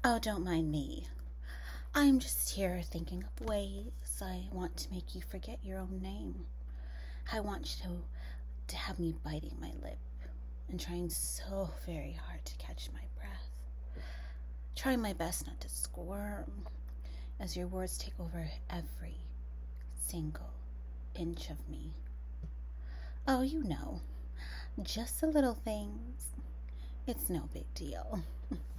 Oh, don't mind me. I'm just here thinking of ways I want to make you forget your own name. I want you to have me biting my lip and trying so very hard to catch my breath. Trying my best not to squirm as your words take over every single inch of me. Oh, just the little things. It's no big deal.